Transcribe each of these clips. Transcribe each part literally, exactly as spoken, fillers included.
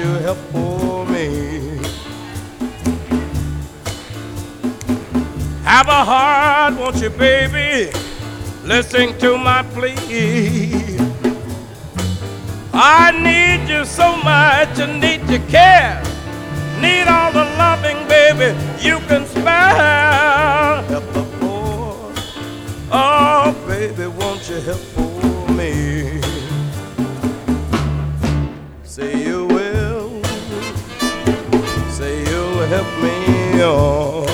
you help for me? Have a heart, won't you, baby? Listen to my plea. I need you so much, I need your care. Need all the loving, baby, you can spare. Help the poor, oh, baby, won't you help for me? Say you will, say you'll help me on.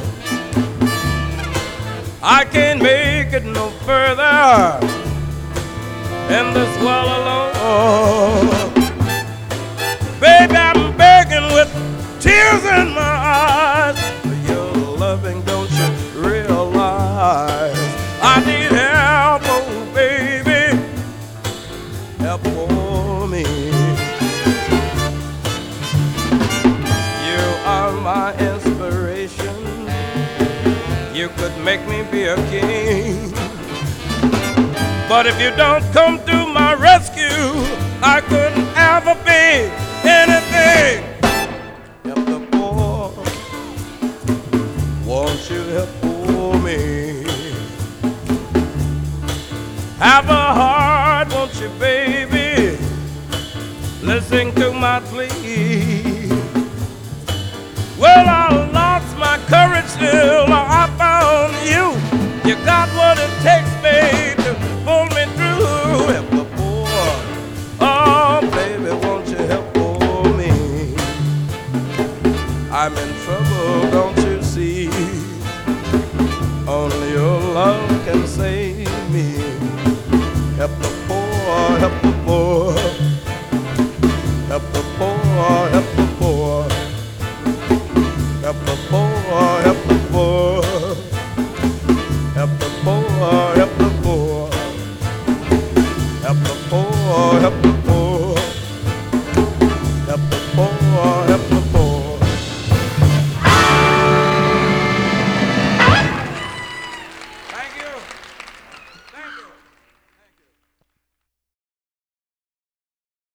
I can't make it no further in this world alone. Baby, I'm begging with tears in my eyes for your loving, don't you realize? I need help, oh baby, help for me. You are my inspiration. You could make me be a king. But if you don't come to my rescue, I couldn't ever be anything. Help the poor, won't you help for me? Have a heart, won't you, baby? Listen to my plea. Well, I lost my courage till I found you. You got what it takes, babe, to pull me through. Help the poor, oh baby, won't you help for me? I'm in trouble, don't you see? Only your love can save me. Help the poor, help the poor, help the poor, help the poor, help the poor, help the poor, help the poor.